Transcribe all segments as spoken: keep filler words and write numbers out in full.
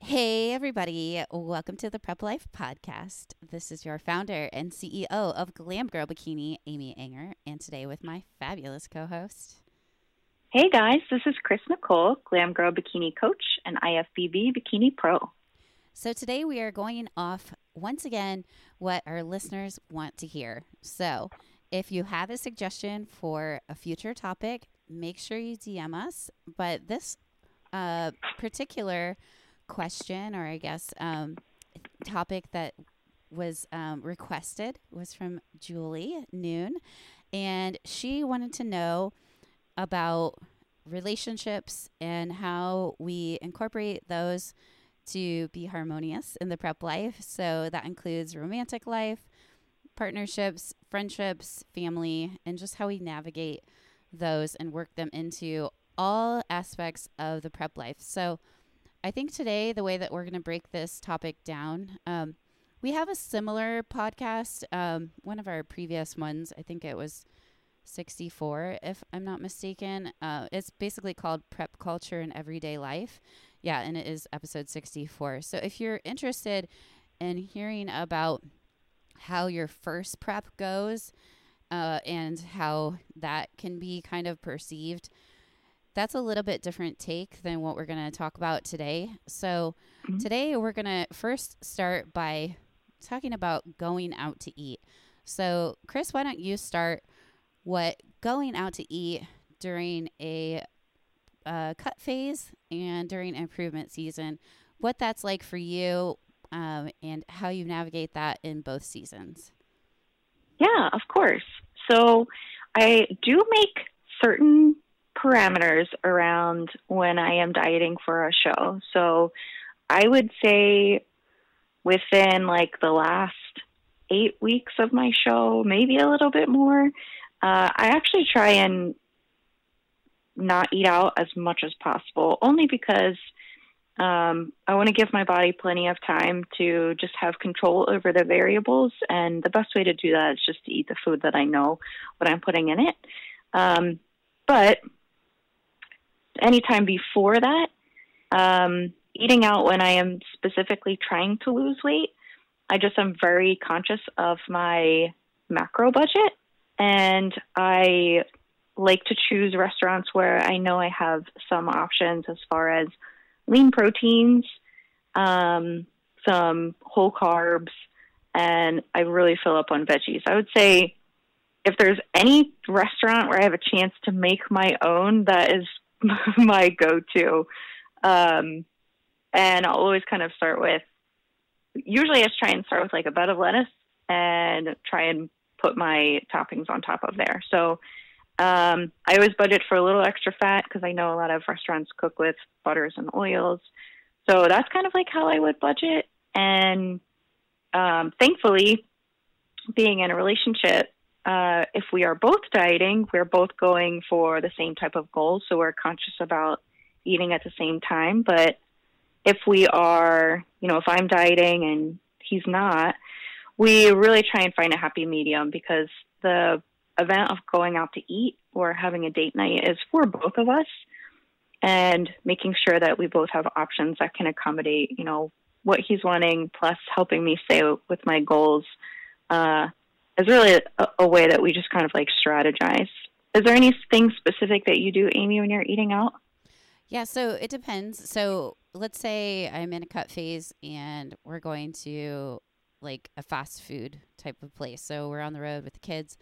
Hey, everybody. Welcome to the Prep Life Podcast. This is your founder and C E O of Glam Girl Bikini, Amy Anger, and today with my fabulous co host. Hey guys, this is Chris Nicole, Glam Girl Bikini Coach and I F B B Bikini Pro. So today we are going off once again what our listeners want to hear. So if you have a suggestion for a future topic, make sure you D M us. But this uh, particular question, or I guess um, topic that was um, requested was from Julie Noon, and she wanted to know about relationships and how we incorporate those to be harmonious in the prep life. So that includes romantic life, partnerships, friendships, family, and just how we navigate those and work them into all aspects of the prep life. So I think today the way that we're going to break this topic down, um, we have a similar podcast. Um, one of our previous ones, I think it was sixty-four, if I'm not mistaken. Uh, it's basically called Prep Culture in Everyday Life. Yeah, and it is episode sixty-four. So if you're interested in hearing about how your first prep goes uh, and how that can be kind of perceived, that's a little bit different take than what we're going to talk about today. So Mm-hmm. today we're going to first start by talking about going out to eat. So Chris, why don't you start what going out to eat during a uh, cut phase and during improvement season, what that's like for you um, and how you navigate that in both seasons. Yeah, of course. So I do make certain parameters around when I am dieting for a show. So I would say within like the last eight weeks of my show, maybe a little bit more, uh, I actually try and not eat out as much as possible, only because um, I want to give my body plenty of time to just have control over the variables. And the best way to do that is just to eat the food that I know what I'm putting in it. Um, but anytime before that, um, eating out when I am specifically trying to lose weight, I just am very conscious of my macro budget. And I like to choose restaurants where I know I have some options as far as lean proteins, um, some whole carbs, and I really fill up on veggies. I would say if there's any restaurant where I have a chance to make my own, that is my go-to. Um, and I'll always kind of start with, usually I just try and start with like a bed of lettuce and try and put my toppings on top of there. So Um, I always budget for a little extra fat because I know a lot of restaurants cook with butters and oils. So that's kind of like how I would budget. And um, thankfully, being in a relationship, uh, if we are both dieting, we're both going for the same type of goals. So we're conscious about eating at the same time. But if we are, you know, if I'm dieting and he's not, we really try and find a happy medium, because the event of going out to eat or having a date night is for both of us, and making sure that we both have options that can accommodate, you know, what he's wanting, plus helping me stay with my goals, uh, is really a, a way that we just kind of like strategize. Is there anything specific that you do, Amy, when you're eating out? Yeah, so it depends. So let's say I'm in a cut phase and we're going to like a fast food type of place. So we're on the road with the kids.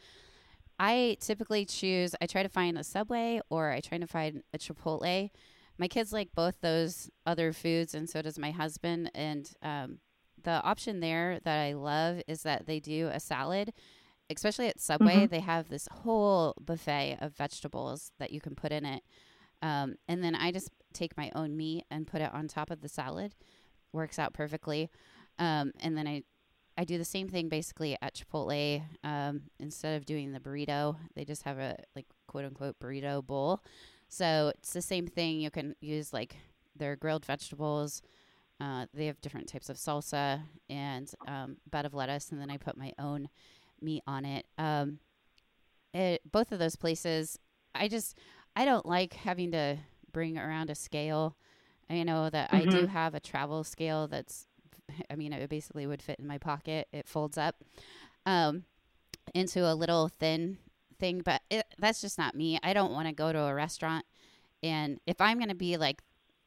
I typically choose, I try to find a Subway or I try to find a Chipotle. My kids like both those other foods, and so does my husband. And um, the option there that I love is that they do a salad, especially at Subway. Mm-hmm. They have this whole buffet of vegetables that you can put in it. Um, and then I just take my own meat and put it on top of the salad. Works out perfectly. Um, and then I I do the same thing basically at Chipotle. Um, instead of doing the burrito, they just have a like quote unquote burrito bowl. So it's the same thing. You can use like their grilled vegetables. Uh, they have different types of salsa and um, bed of lettuce, and then I put my own meat on it. Um, it. Both of those places, I just I don't like having to bring around a scale. I know that I do Mm-hmm. have a travel scale that's, I mean, it basically would fit in my pocket. It folds up um, into a little thin thing, but it, that's just not me. I don't want to go to a restaurant. And if I'm going to be like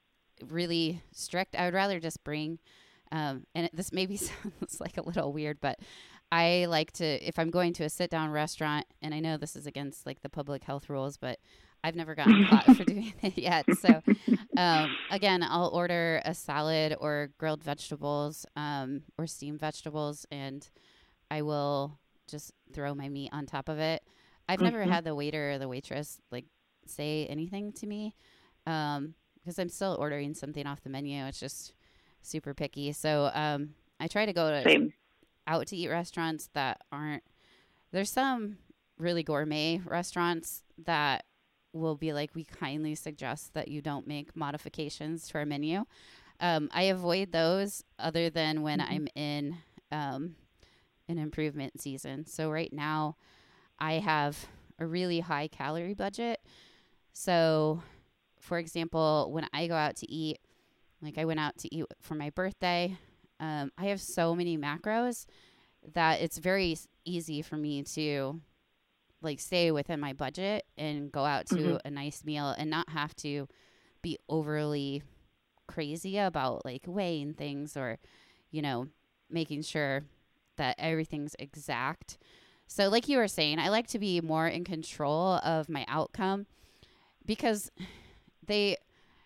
really strict, I would rather just bring, um, and it, this maybe sounds like a little weird, but I like to, if I'm going to a sit down restaurant, and I know this is against like the public health rules, but I've never gotten caught for doing it yet. So, um, again, I'll order a salad or grilled vegetables, um, or steamed vegetables, and I will just throw my meat on top of it. I've never Mm-hmm. had the waiter or the waitress like say anything to me, um, because I'm still ordering something off the menu. It's just super picky. So, um, I try to go to Same. out to eat restaurants that aren't, there's some really gourmet restaurants that will be like, we kindly suggest that you don't make modifications to our menu. Um, I avoid those other than when Mm-hmm. I'm in um, an improvement season. So right now I have a really high calorie budget. So, for example, when I go out to eat, like I went out to eat for my birthday, um, I have so many macros that it's very s- easy for me to like stay within my budget and go out Mm-hmm. to a nice meal and not have to be overly crazy about like weighing things or, you know, making sure that everything's exact. So, like you were saying, I like to be more in control of my outcome because they,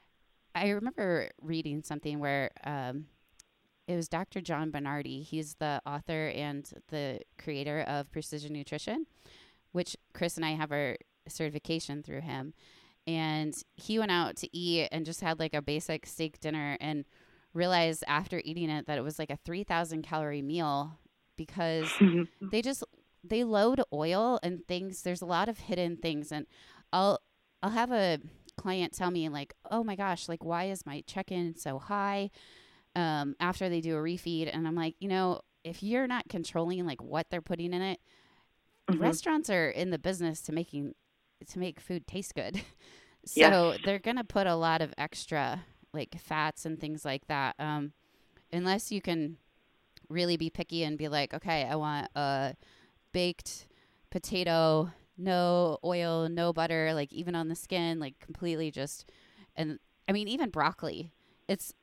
I remember reading something where um, it was Doctor John Bernardi. He's the author and the creator of Precision Nutrition, which Chris and I have our certification through him. And he went out to eat and just had like a basic steak dinner and realized after eating it that it was like a three thousand calorie meal because they just they load oil and things. There's a lot of hidden things, and I'll I'll have a client tell me like, oh my gosh, like why is my check-in so high um, after they do a refeed? And I'm like, you know, if you're not controlling like what they're putting in it, Mm-hmm. restaurants are in the business to making to make food taste good. Yes. So they're gonna put a lot of extra like fats and things like that. Um, unless you can really be picky and be like, okay, I want a baked potato, no oil, no butter, like even on the skin, like completely just. And I mean, even broccoli, it's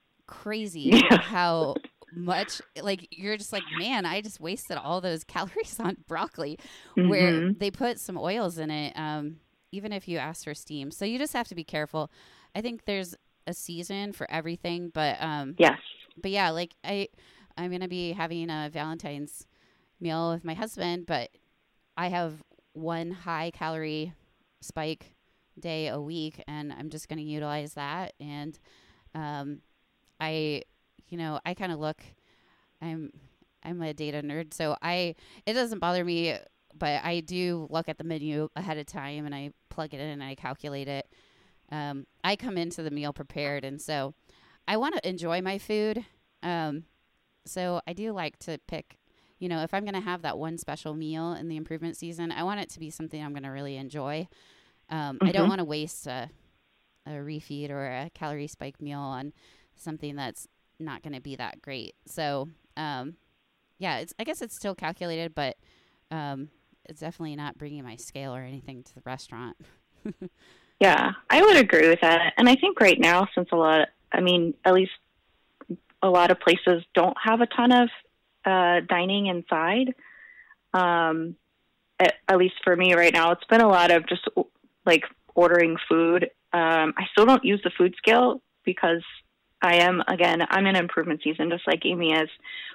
crazy Yeah. how much like you're just like, man, I just wasted all those calories on broccoli where Mm-hmm. they put some oils in it, um, even if you ask for steam. So you just have to be careful. I think there's a season for everything, but um, Yes. but yeah, like I I'm gonna be having a Valentine's meal with my husband, but I have one high calorie spike day a week, and I'm just gonna utilize that. And um, I, you know, I kind of look. I'm I'm a data nerd, so I it doesn't bother me, but I do look at the menu ahead of time and I plug it in and I calculate it. Um, I come into the meal prepared, and so I want to enjoy my food. Um, so I do like to pick, you know, if I'm going to have that one special meal in the improvement season, I want it to be something I'm going to really enjoy. Um, I don't Mm-hmm. want to waste a, a refeed or a calorie spike meal on something that's not going to be that great. So, um, yeah, it's, I guess it's still calculated, but um, it's definitely not bringing my scale or anything to the restaurant. Yeah, I would agree with that. And I think right now, since a lot, I mean, at least a lot of places don't have a ton of uh, dining inside. Um, at, at least for me right now, it's been a lot of just like ordering food. Um, I still don't use the food scale because I am, again, I'm in improvement season, just like Amy is.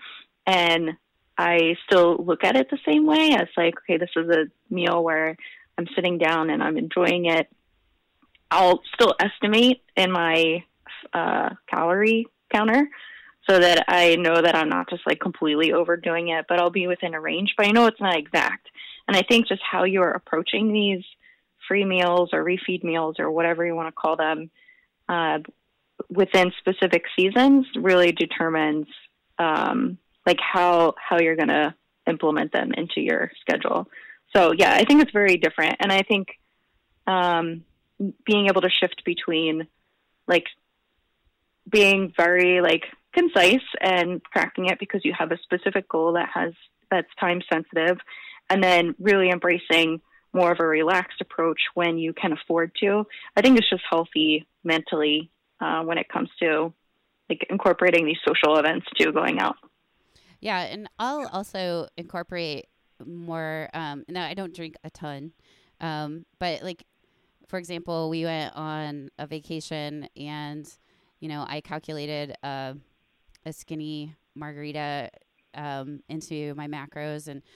And I still look at it the same way as like, okay, this is a meal where I'm sitting down and I'm enjoying it. I'll still estimate in my uh, calorie counter so that I know that I'm not just like completely overdoing it, but I'll be within a range, but I know it's not exact. And I think just how you're approaching these free meals or refeed meals or whatever you want to call them uh, within specific seasons really determines um, like how, how you're going to implement them into your schedule. So yeah, I think it's very different. And I think um, being able to shift between like being very like concise and tracking it because you have a specific goal that has that's time sensitive, and then really embracing more of a relaxed approach when you can afford to. I think it's just healthy mentally uh, when it comes to like incorporating these social events too, going out. Yeah, and I'll also incorporate more. Um, no, I don't drink a ton, um, but like for example, we went on a vacation, and you know, I calculated uh, a skinny margarita um, into my macros, and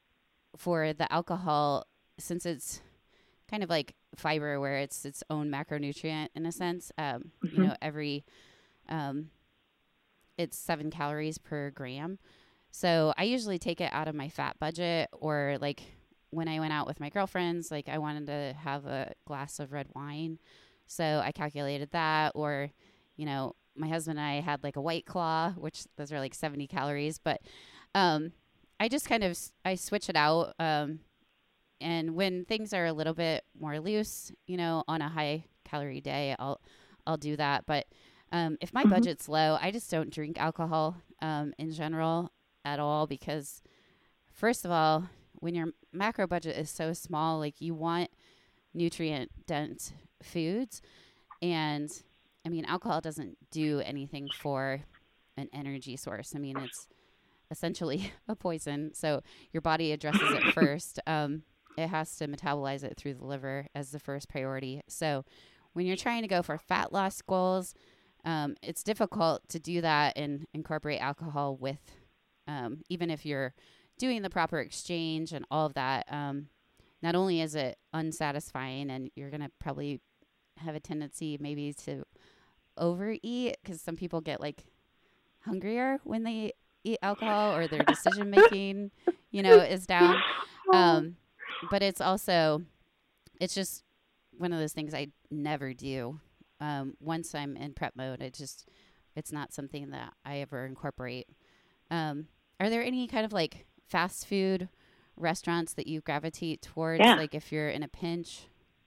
for the alcohol, since it's kind of like fiber, where it's its own macronutrient in a sense, um, Mm-hmm. you know, every um, it's seven calories per gram. So I usually take it out of my fat budget, or like when I went out with my girlfriends, like I wanted to have a glass of red wine. So I calculated that, or, you know, my husband and I had like a White Claw, which those are like seventy calories, but um, I just kind of, I switch it out. Um, and when things are a little bit more loose, you know, on a high calorie day, I'll, I'll do that. But um, if my Mm-hmm. budget's low, I just don't drink alcohol um, in general at all, because first of all, when your macro budget is so small, like you want nutrient dense foods. And I mean, alcohol doesn't do anything for an energy source. I mean, it's essentially a poison. So your body addresses it first. Um, it has to metabolize it through the liver as the first priority. So when you're trying to go for fat loss goals, um, it's difficult to do that and incorporate alcohol with, um, even if you're doing the proper exchange and all of that. Um, not only is it unsatisfying, and you're going to probably have a tendency maybe to overeat, because some people get like hungrier when they eat alcohol, or their decision making, you know, is down. Um, but it's also, it's just one of those things I never do. Um, once I'm in prep mode, it just, it's not something that I ever incorporate. Um, are there any kind of like fast food restaurants that you gravitate towards, Yeah. like if you're in a pinch?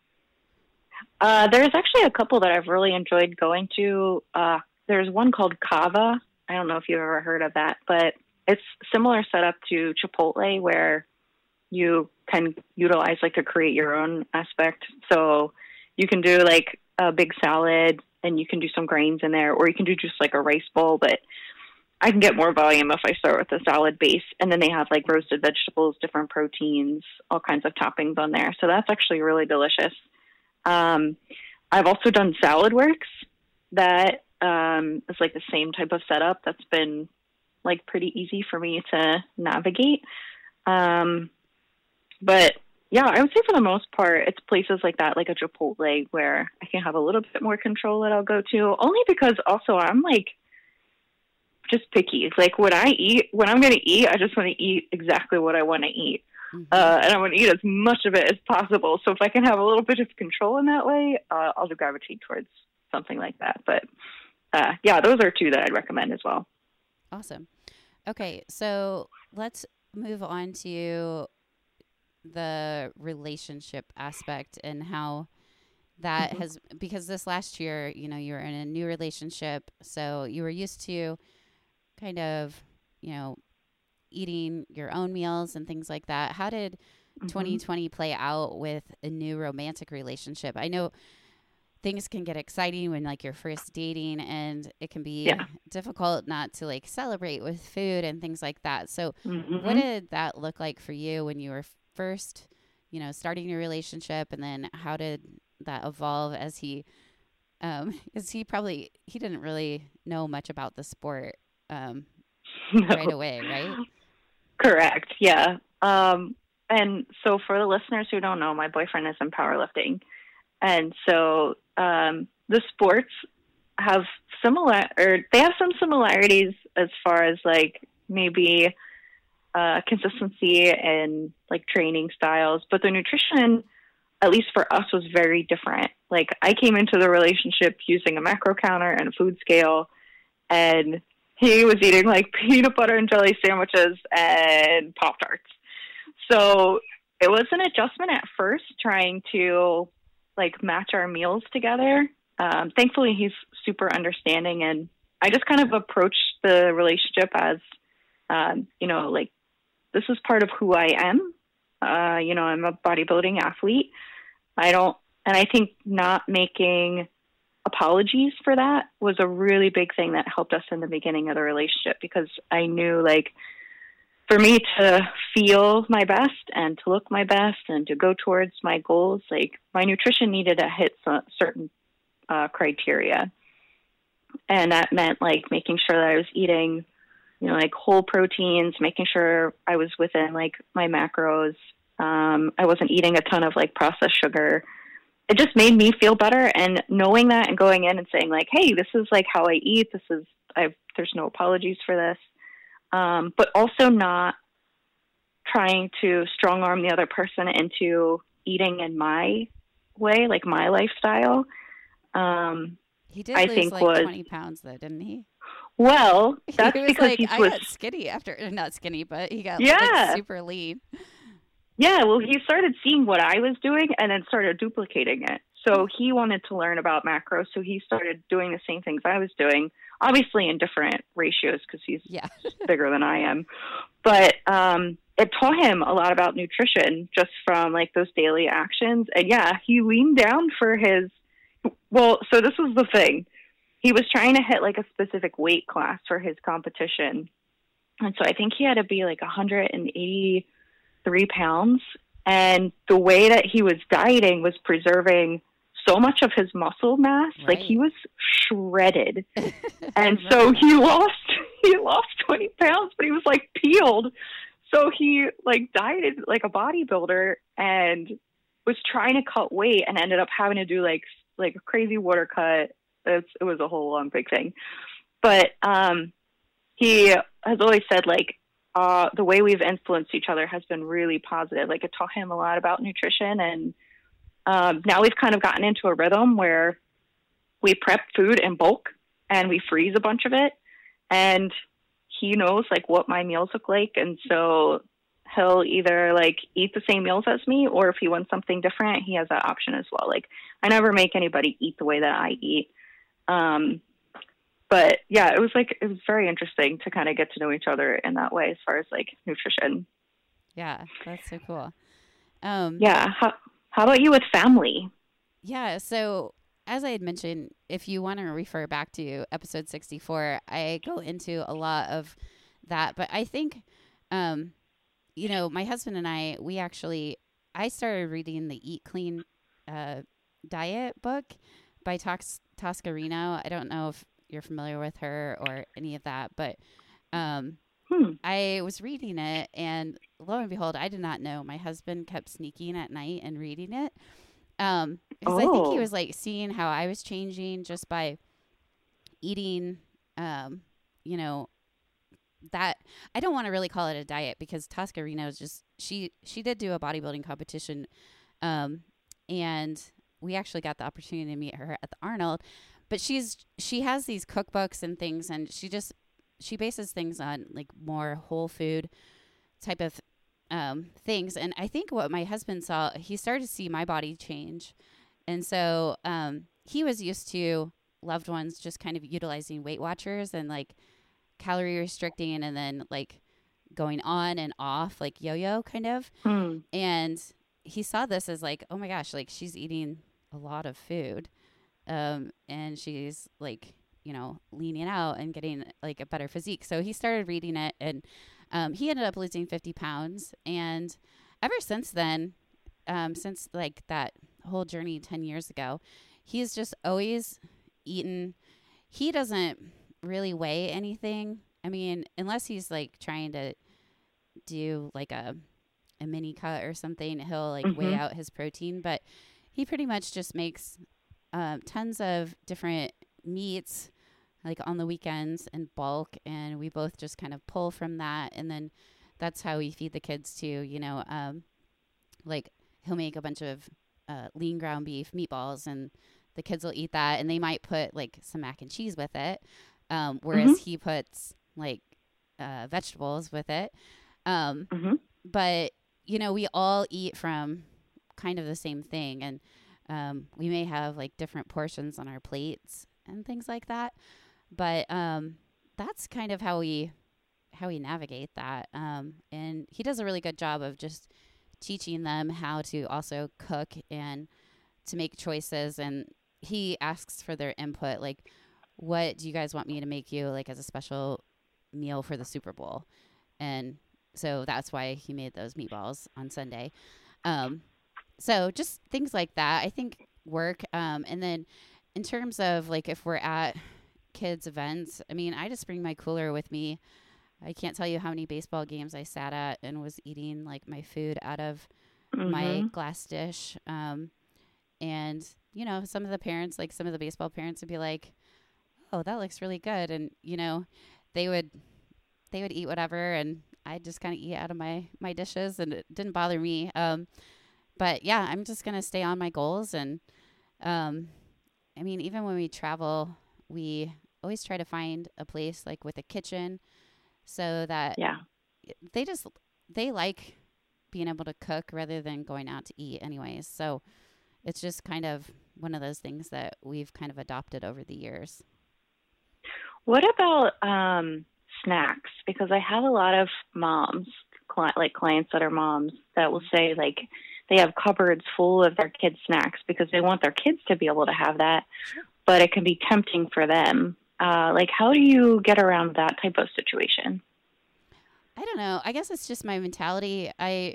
Uh, there's actually a couple that I've really enjoyed going to. Uh, there's one called Kava. I don't know if you've ever heard of that, but it's similar setup to Chipotle, where you can utilize like a create your own aspect. So you can do like a big salad, and you can do some grains in there, or you can do just like a rice bowl, but I can get more volume if I start with a salad base. And then they have like roasted vegetables, different proteins, all kinds of toppings on there. So that's actually really delicious. Um, I've also done Salad Works. That um, is like the same type of setup. That's been like pretty easy for me to navigate. Um, but yeah, I would say for the most part, it's places like that, like a Chipotle, where I can have a little bit more control that I'll go to, only because also I'm like just picky. It's like when I eat, when I'm going to eat, I just want to eat exactly what I want to eat. Mm-hmm. Uh, and I want to eat as much of it as possible. So if I can have a little bit of control in that way, uh, I'll gravitate towards something like that. But uh, yeah, those are two that I'd recommend as well. Awesome. Okay, so let's move on to the relationship aspect and how that mm-hmm. has, because this last year, you know, you were in a new relationship, so you were used to kind of, you know, eating your own meals and things like that. How did mm-hmm. twenty twenty play out with a new romantic relationship? I know things can get exciting when like you're first dating, and it can be yeah. difficult not to like celebrate with food and things like that. So mm-hmm. what did that look like for you when you were first, you know, starting your relationship? And then how did that evolve as he, um, is he probably, he didn't really know much about the sport um, no. right away, right? Correct. Yeah. Um, and so for the listeners who don't know, my boyfriend is in powerlifting. And so um, the sports have similar, or they have some similarities as far as like maybe uh, consistency and like training styles, but the nutrition, at least for us, was very different. Like I came into the relationship using a macro counter and a food scale, and he was eating like peanut butter and jelly sandwiches and Pop-Tarts. So it was an adjustment at first trying to like match our meals together. um, thankfully he's super understanding, and I just kind of approached the relationship as, um, you know, like, this is part of who I am. Uh, you know, I'm a bodybuilding athlete. I don't, and I think not making apologies for that was a really big thing that helped us in the beginning of the relationship, because I knew, like, for me to feel my best and to look my best and to go towards my goals, like, my nutrition needed to hit some certain uh, criteria. And that meant, like, making sure that I was eating, you know, like, whole proteins, making sure I was within, like, my macros. Um, I wasn't eating a ton of, like, processed sugar. It just made me feel better. And knowing that and going in and saying, like, hey, this is, like, how I eat. This is, I've, there's no apologies for this. Um, but also not trying to strong arm the other person into eating in my way, like my lifestyle. Um, He did I lose think like was, twenty pounds though, didn't he? Well, that's he was because like, he I was got skinny after, not skinny, but he got yeah. like super lean. Yeah, well, he started seeing what I was doing and then started duplicating it. So he wanted to learn about macros, so he started doing the same things I was doing, obviously in different ratios because he's yeah. bigger than I am. But um, it taught him a lot about nutrition just from, like, those daily actions. And, yeah, he leaned down for his – well, so this was the thing. He was trying to hit, like, a specific weight class for his competition. And so I think he had to be, like, one hundred eighty-three pounds. And the way that he was dieting was preserving – so much of his muscle mass, right. like, he was shredded. And so he lost, he lost twenty pounds, but he was, like, peeled. So he, like, dieted like a bodybuilder and was trying to cut weight and ended up having to do, like, like a crazy water cut. It's, it was a whole long big thing. But um, he has always said, like, uh, the way we've influenced each other has been really positive. Like, it taught him a lot about nutrition, and Um, now we've kind of gotten into a rhythm where we prep food in bulk and we freeze a bunch of it, and he knows, like, what my meals look like. And so he'll either, like, eat the same meals as me, or if he wants something different, he has that option as well. Like, I never make anybody eat the way that I eat. Um, but yeah, it was like, it was very interesting to kind of get to know each other in that way as far as, like, nutrition. Yeah. That's so cool. Um, yeah. How, How about you with family? Yeah. So as I had mentioned, if you want to refer back to episode sixty-four, I go into a lot of that. But I think, um, you know, my husband and I, we actually, I started reading the Eat Clean uh, diet book by Tos- Tosca Reno. I don't know if you're familiar with her or any of that, but um, hmm. I was reading it, and lo and behold, I did not know. My husband kept sneaking at night and reading it. Um, because oh. I think he was, like, seeing how I was changing just by eating, um, you know, that I don't want to really call it a diet, because Tosca Reno is just, she, she did do a bodybuilding competition. Um, and we actually got the opportunity to meet her at the Arnold, but she's, she has these cookbooks and things, and she just, she bases things on, like, more whole food type of um, things. And I think what my husband saw, he started to see my body change. And so um, he was used to loved ones just kind of utilizing Weight Watchers and, like, calorie restricting and then, like, going on and off, like yo-yo kind of. Mm. And he saw this as, like, oh my gosh, like, she's eating a lot of food. Um, and she's, like, you know, leaning out and getting, like, a better physique. So he started reading it, and um, he ended up losing fifty pounds. And ever since then, um, since, like, that whole journey ten years ago, he's just always eaten. He doesn't really weigh anything. I mean, unless he's, like, trying to do, like, a, a mini cut or something, he'll, like, mm-hmm. weigh out his protein. But he pretty much just makes um, tons of different meats, like, on the weekends in bulk, and we both just kind of pull from that. And then that's how we feed the kids too, you know. Um, like, he'll make a bunch of uh, lean ground beef meatballs, and the kids will eat that, and they might put, like, some mac and cheese with it, um, whereas mm-hmm. he puts, like, uh, vegetables with it. Um, mm-hmm. But, you know, we all eat from kind of the same thing. And Um, we may have like different portions on our plates and things like that, but um, that's kind of how we how we navigate that. Um, and he does a really good job of just teaching them how to also cook and to make choices. And he asks for their input, like, what do you guys want me to make you like as a special meal for the Super Bowl? And so that's why he made those meatballs on Sunday. Um, so just things like that, I think work. Um, and then in terms of like if we're at kids events, I mean, I just bring my cooler with me. I can't tell you how many baseball games I sat at and was eating like my food out of Mm-hmm. my glass dish. Um, and, you know, some of the parents, like some of the baseball parents would be like, oh, that looks really good. And, you know, they would, they would eat whatever. And I'd just kind of eat out of my, my dishes and it didn't bother me. Um, but yeah, I'm just going to stay on my goals. And, um, I mean, even when we travel, we always try to find a place like with a kitchen so that Yeah. they just, they like being able to cook rather than going out to eat anyways. So it's just kind of one of those things that we've kind of adopted over the years. What about um, snacks? Because I have a lot of moms, cli- like clients that are moms, that will say like they have cupboards full of their kids' snacks because they want their kids to be able to have that, Sure. but it can be tempting for them. Uh, like, how do you get around that type of situation? I don't know. I guess it's just my mentality. I,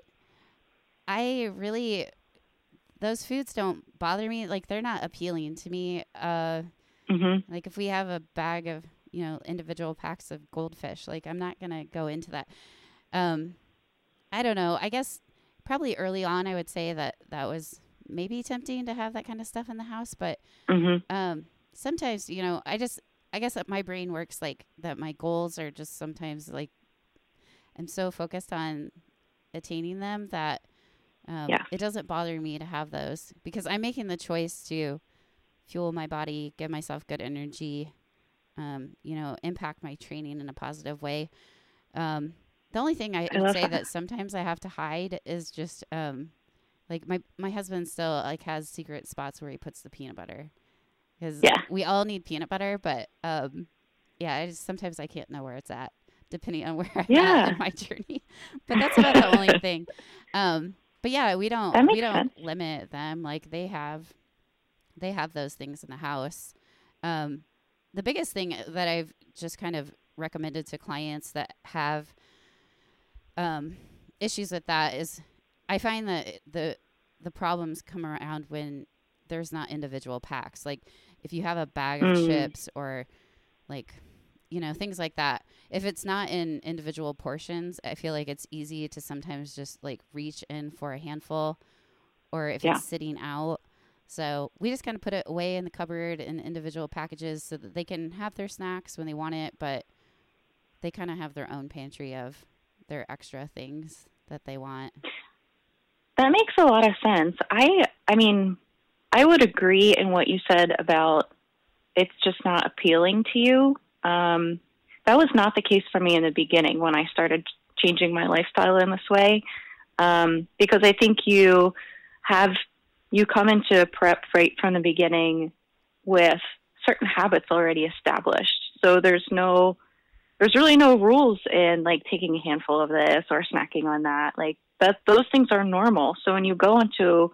I really, those foods don't bother me. Like they're not appealing to me. Uh, Mm-hmm. like if we have a bag of, you know, individual packs of goldfish, like I'm not going to go into that. Um, I don't know. I guess probably early on, I would say that that was maybe tempting to have that kind of stuff in the house. But Mm-hmm. um, sometimes, you know, I just, I guess that my brain works like that. My goals are just sometimes like, I'm so focused on attaining them that um, Yeah. it doesn't bother me to have those because I'm making the choice to fuel my body, give myself good energy, um, you know, impact my training in a positive way. Um, the only thing I I would love say that. that sometimes I have to hide is just um, like my my husband still like has secret spots where he puts the peanut butter because Yeah. we all need peanut butter, but um, yeah, I just sometimes I can't know where it's at depending on where I'm at Yeah. in my journey. But that's about the only thing. Um, but yeah, we don't That we makes don't sense. limit them. Like they have they have those things in the house. Um, the biggest thing that I've just kind of recommended to clients that have um, issues with that is I find that the the problems come around when there's not individual packs. Like if you have a bag of Mm. chips or like you know things like that, if it's not in individual portions, I feel like it's easy to sometimes just like reach in for a handful or if Yeah. it's sitting out. So we just kind of put it away in the cupboard in individual packages so that they can have their snacks when they want it, but they kind of have their own pantry of their extra things that they want. That makes a lot of sense. I I mean, I would agree in what you said about it's just not appealing to you. Um, that was not the case for me in the beginning when I started changing my lifestyle in this way, um, because I think you have you come into prep right from the beginning with certain habits already established. So there's no there's really no rules in like taking a handful of this or snacking on that. Like that, those things are normal. So when you go into,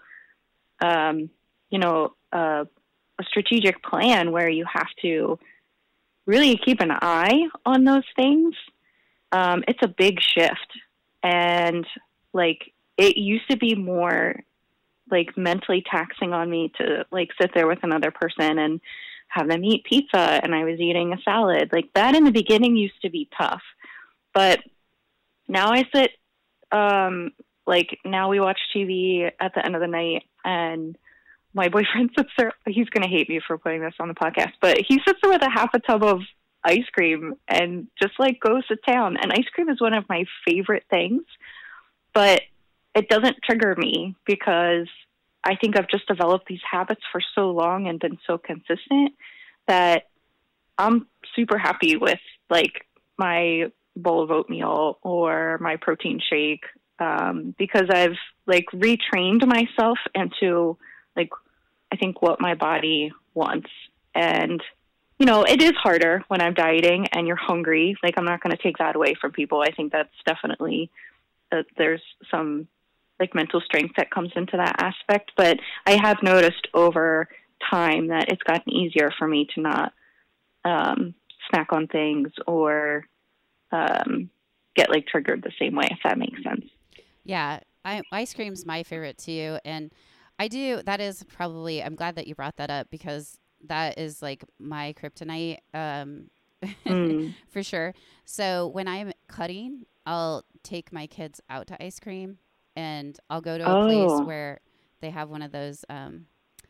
um, you know, uh, a strategic plan where you have to really keep an eye on those things, um, it's a big shift. And like it used to be more like mentally taxing on me to like sit there with another person and have them eat pizza and I was eating a salad. Like that in the beginning used to be tough. But now I sit, um, like now we watch T V at the end of the night and my boyfriend sits there. He's going to hate me for putting this on the podcast, but he sits there with a half a tub of ice cream and just like goes to town. And ice cream is one of my favorite things, but it doesn't trigger me because I think I've just developed these habits for so long and been so consistent that I'm super happy with like my bowl of oatmeal or my protein shake, um, because I've like retrained myself into like I think, what my body wants. And, you know, it is harder when I'm dieting and you're hungry. Like, I'm not going to take that away from people. I think that's definitely, uh, there's some like mental strength that comes into that aspect. But I have noticed over time that it's gotten easier for me to not um, snack on things or um, get like triggered the same way, if that makes sense. Yeah. I, ice cream's my favorite too. And I do, that is probably, I'm glad that you brought that up because that is like my kryptonite, um, Mm. for sure. So when I'm cutting, I'll take my kids out to ice cream and I'll go to a Oh. place where they have one of those, um,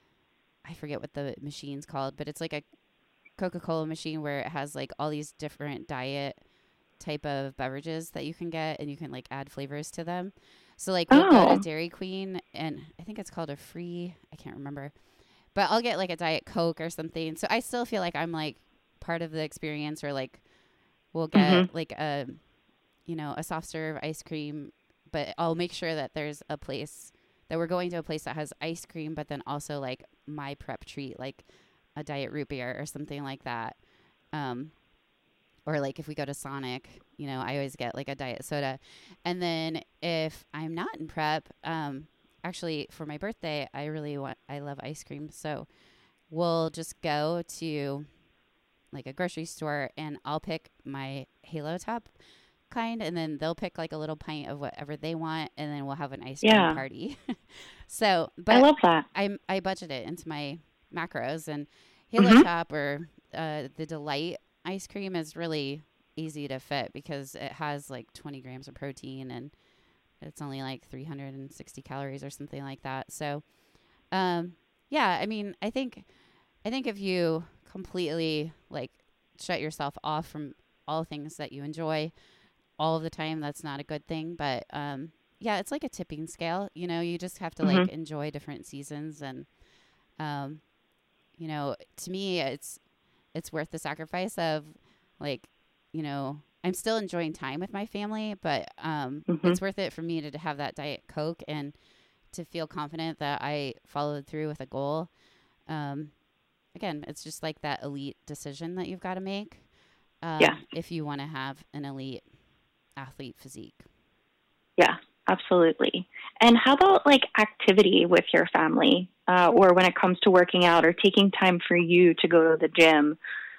I forget what the machine's called, but it's like a Coca-Cola machine where it has like all these different diet type of beverages that you can get and you can like add flavors to them. So like we'll go Oh. to Dairy Queen and I think it's called a free, I can't remember, but I'll get like a Diet Coke or something. So I still feel like I'm like part of the experience, or like we'll get Mm-hmm. like a, you know, a soft serve ice cream, but I'll make sure that there's a place that we're going to a place that has ice cream, but then also like my prep treat, like a diet root beer or something like that. Um, or like if we go to Sonic, you know, I always get like a diet soda. And then if I'm not in prep, um, actually for my birthday, I really want, I love ice cream. So we'll just go to like a grocery store and I'll pick my Halo Top kind, and then they'll pick like a little pint of whatever they want, and then we'll have an ice cream Yeah. party. So, I but love that. I I budget it into my macros, and Halo Mm-hmm. Top or uh, the Delight ice cream is really easy to fit because it has like twenty grams of protein and it's only like three hundred sixty calories or something like that. So, um, yeah, I mean, I think I think if you completely like shut yourself off from all things that you enjoy all of the time, that's not a good thing. But um, yeah, it's like a tipping scale. You know, you just have to like Mm-hmm. enjoy different seasons, and um, you know, to me, it's it's worth the sacrifice of like, you know, I'm still enjoying time with my family, but um, Mm-hmm. it's worth it for me to, to have that Diet Coke and to feel confident that I followed through with a goal. Um, again, it's just like that elite decision that you've got to make um, Yeah. if you want to have an elite athlete physique. Yeah, absolutely. And how about like activity with your family, uh, or when it comes to working out or taking time for you to go to the gym,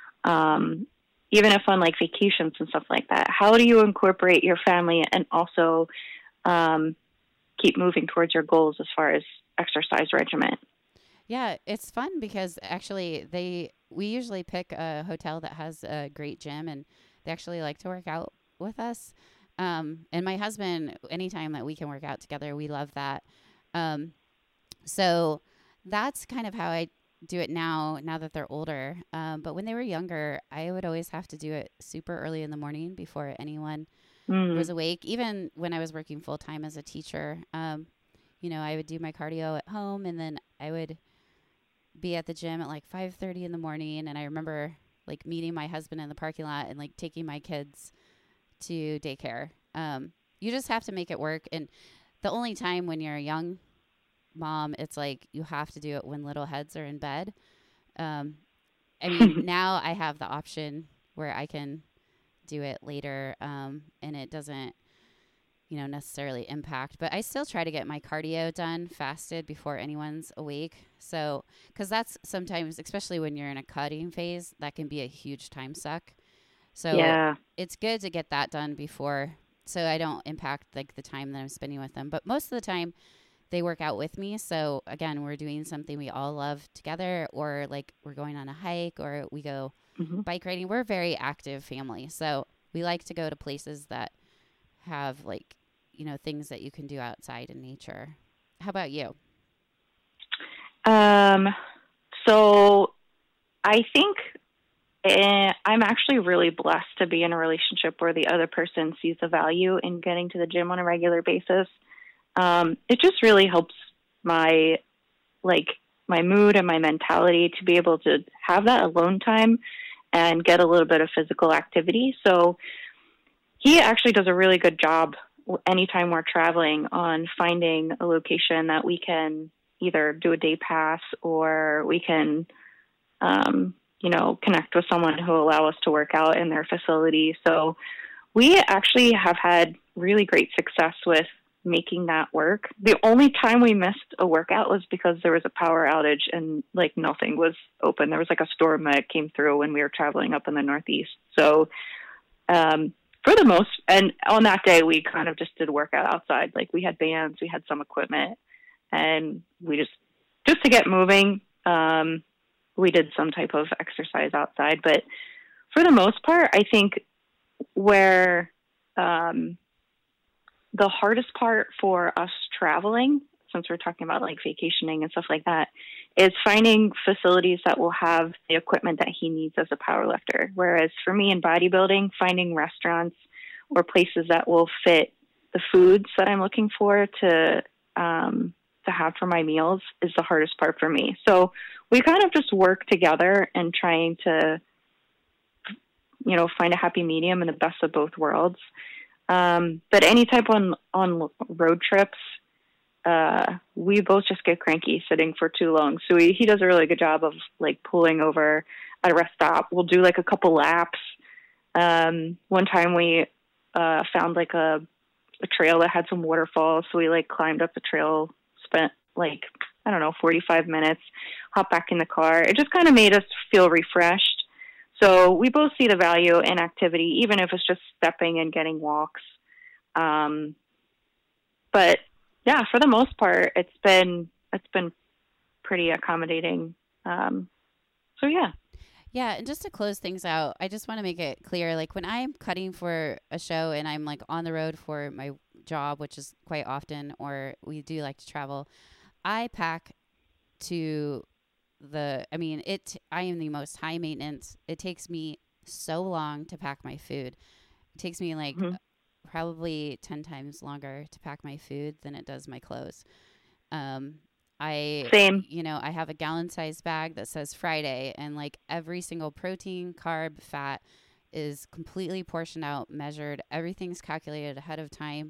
um, even if on like vacations and stuff like that? How do you incorporate your family and also um, keep moving towards your goals as far as exercise regimen? Yeah, it's fun because actually they we usually pick a hotel that has a great gym, and they actually like to work out with us. Um, and my husband, anytime that we can work out together, we love that. Um, so that's kind of how I do it now, now that they're older. Um, but when they were younger, I would always have to do it super early in the morning before anyone was Mm. awake. Even when I was working full time as a teacher, um, you know, I would do my cardio at home, and then I would be at the gym at like five thirty in the morning. And I remember like meeting my husband in the parking lot and like taking my kids to daycare. Um, you just have to make it work. And the only time when you're a young mom, it's like you have to do it when little heads are in bed. Um, I mean, now I have the option where I can do it later, um, and it doesn't, you know, necessarily impact. But I still try to get my cardio done fasted before anyone's awake. So, because that's sometimes, especially when you're in a cutting phase, that can be a huge time suck. So Yeah. it's good to get that done before, so I don't impact like the time that I'm spending with them. But most of the time, they work out with me. So again, we're doing something we all love together, or like we're going on a hike, or we go Hmm. bike riding. We're a very active family. So we like to go to places that have like, you know, things that you can do outside in nature. How about you? Um, so I think eh, I'm actually really blessed to be in a relationship where the other person sees the value in getting to the gym on a regular basis. Um, it just really helps my like my mood and my mentality to be able to have that alone time and get a little bit of physical activity. So he actually does a really good job anytime we're traveling on finding a location that we can either do a day pass or we can, um, you know, connect with someone who will allow us to work out in their facility. So we actually have had really great success with making that work. The only time we missed a workout was because there was a power outage and like nothing was open. There was like a storm that came through when we were traveling up in the Northeast. So, um, for the most, and on that day, we kind of just did workout outside. Like we had bands, we had some equipment, and we just, just to get moving, um, we did some type of exercise outside. But for the most part, I think where, um, the hardest part for us traveling, since we're talking about like vacationing and stuff like that, is finding facilities that will have the equipment that he needs as a power lifter. Whereas for me in bodybuilding, finding restaurants or places that will fit the foods that I'm looking for to, um, to have for my meals is the hardest part for me. So we kind of just work together and trying to, you know, find a happy medium and the best of both worlds. Um, but any type on, on road trips, uh, we both just get cranky sitting for too long. So he, he does a really good job of like pulling over at a rest stop. We'll do like a couple laps. Um, one time we, uh, found like a, a trail that had some waterfalls. So we like climbed up the trail, spent like, I don't know, forty-five minutes, hopped back in the car. It just kind of made us feel refreshed. So we both see the value in activity, even if it's just stepping and getting walks. Um, but yeah, for the most part, it's been, it's been pretty accommodating. Um, so yeah. Yeah. And just to close things out, I just want to make it clear, like when I'm cutting for a show and I'm like on the road for my job, which is quite often, or we do like to travel, I pack to the, I mean, it, I am the most high maintenance. It takes me so long to pack my food. It takes me like mm-hmm. probably ten times longer to pack my food than it does my clothes. Um, I, Same. you know, I have a gallon size bag that says Friday, and like every single protein, carb, fat is completely portioned out, measured. Everything's calculated ahead of time.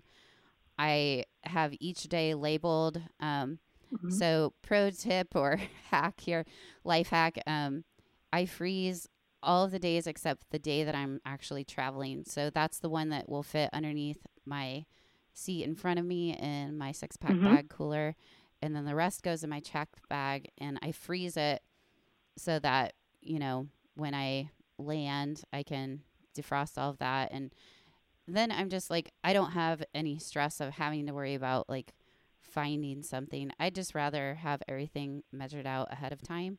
I have each day labeled. Um, Mm-hmm. So pro tip or hack here, life hack, um, I freeze all of the days except the day that I'm actually traveling. So that's the one that will fit underneath my seat in front of me in my six pack mm-hmm. bag cooler. And then the rest goes in my checked bag, and I freeze it so that, you know, when I land, I can defrost all of that. And then I'm just like, I don't have any stress of having to worry about like finding something. I'd just rather have everything measured out ahead of time.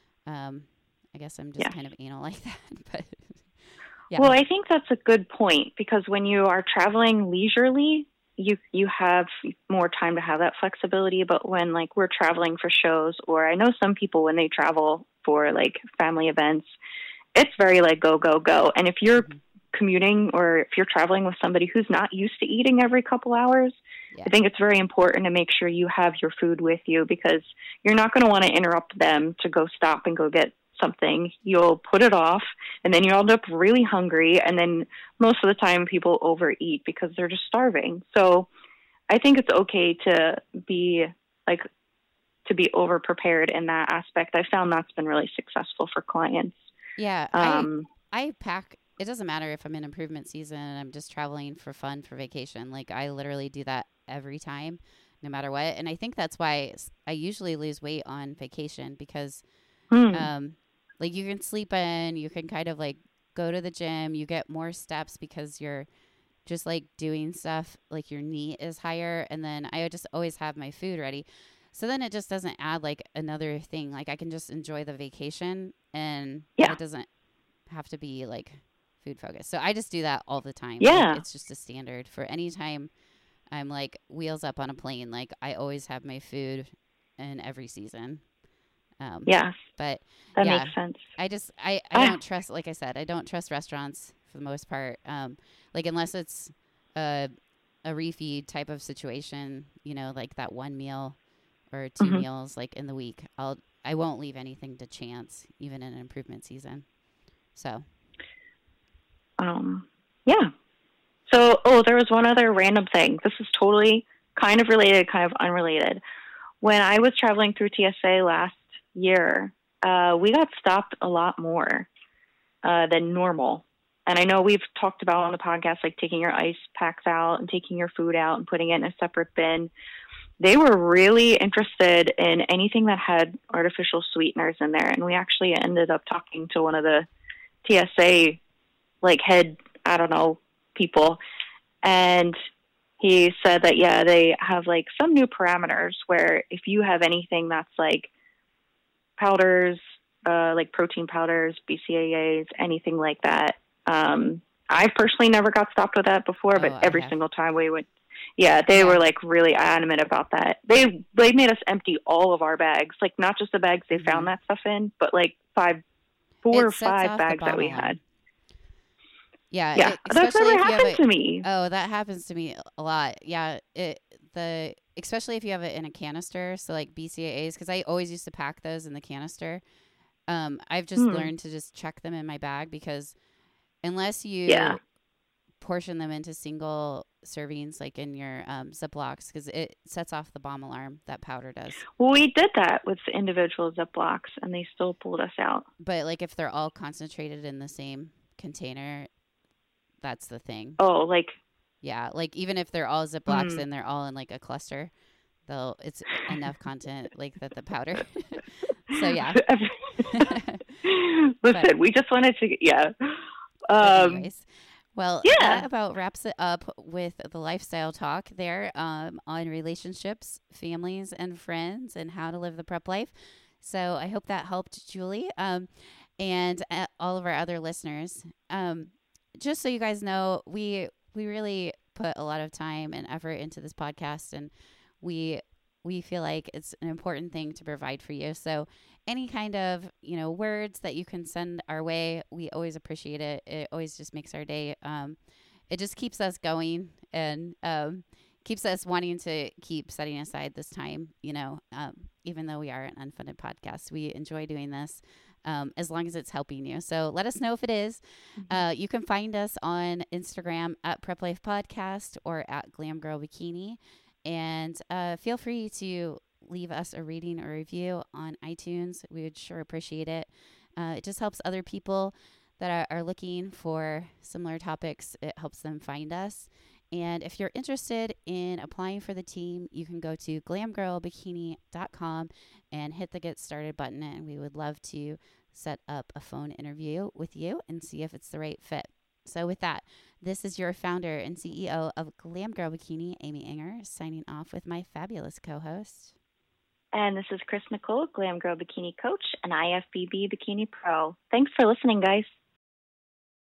Um, I guess I'm just yeah. kind of anal like that, but yeah. Well, I think that's a good point, because when you are traveling leisurely, you, you have more time to have that flexibility. But when like we're traveling for shows, or I know some people when they travel for like family events, it's very like go, go, go. And if you're mm-hmm. commuting, or if you're traveling with somebody who's not used to eating every couple hours, yeah. I think it's very important to make sure you have your food with you, because you're not going to want to interrupt them to go stop and go get something. You'll put it off, and then you end up really hungry. And then most of the time people overeat because they're just starving. So I think it's okay to be like, to be over prepared in that aspect. I found that's been really successful for clients. Yeah. Um, I, I pack, it doesn't matter if I'm in improvement season and I'm just traveling for fun for vacation. Like I literally do that every time, no matter what. And I think that's why I usually lose weight on vacation, because, hmm. um, like you can sleep in, you can kind of like go to the gym, you get more steps because you're just like doing stuff, like your knee is higher. And then I just always have my food ready. So then it just doesn't add like another thing. Like I can just enjoy the vacation, and yeah. it doesn't have to be like food focused. So I just do that all the time. Yeah. Like, it's just a standard for any time I'm like wheels up on a plane. Like I always have my food in every season. Um, yeah. But that yeah, makes sense. I just, I, I ah. don't trust, like I said, I don't trust restaurants for the most part. Um, like unless it's a, a refeed type of situation, you know, like that one meal or two mm-hmm. meals like in the week, I'll, I won't leave anything to chance, even in an improvement season. So. Um, yeah. So, oh, there was one other random thing. This is totally kind of related, kind of unrelated. when I was traveling through T S A last year, uh, we got stopped a lot more uh, than normal. And I know we've talked about on the podcast, like taking your ice packs out and taking your food out and putting it in a separate bin. They were really interested in anything that had artificial sweeteners in there. And we actually ended up talking to one of the T S A, like head, I don't know, people. And he said that, yeah, they have like some new parameters where if you have anything that's like powders, uh, like protein powders, B C A As, anything like that. Um, I personally never got stopped with that before, but Oh, I every have. single time we went, yeah, they Yeah. were like really adamant about that. They, they made us empty all of our bags, like not just the bags they Mhm. found that stuff in, but like five, four It or sets five off the bags that we bomb alarm. had. Yeah, Yeah, it, that's especially never if you have happened it. to me. Oh, that happens to me a lot. Yeah, it the especially if you have it in a canister, so like B C A As, because I always used to pack those in the canister. Um, I've just Hmm. learned to just check them in my bag because unless you Yeah. portion them into single servings, like in your um, Ziplocs, because it sets off the bomb alarm. That powder does. Well, we did that with individual Ziplocs, and they still pulled us out. But like if they're all concentrated in the same container, that's the thing. Oh, like, Yeah, like even if they're all Ziplocs hmm. and they're all in like a cluster, they'll it's enough content like that the powder. So yeah. Listen, But- we just wanted to, yeah. But Um, anyways, well, yeah. that about wraps it up with the lifestyle talk there um, on relationships, families, and friends, and how to live the prep life. So I hope that helped, Julie, um, and uh, all of our other listeners. Um, just so you guys know, we we really put a lot of time and effort into this podcast, and we we feel like it's an important thing to provide for you. So any kind of, you know, words that you can send our way, we always appreciate it. It always just makes our day. Um, it just keeps us going and um, keeps us wanting to keep setting aside this time, you know, um, even though we are an unfunded podcast, we enjoy doing this um, as long as it's helping you. So let us know if it is. Mm-hmm. Uh, you can find us on Instagram at Prep Life Podcast or at Glam Girl Bikini. And uh, feel free to leave us a rating or review on iTunes. We would sure appreciate it. Uh, it just helps other people that are, are looking for similar topics. It helps them find us. And if you're interested in applying for the team, you can go to glam girl bikini dot com and hit the Get Started button. And we would love to set up a phone interview with you and see if it's the right fit. So with that, this is your founder and C E O of Glam Girl Bikini, Amy Enger, signing off with my fabulous co-host. And this is Chris Nicole, Glam Girl Bikini Coach and I F B B Bikini Pro. Thanks for listening, guys.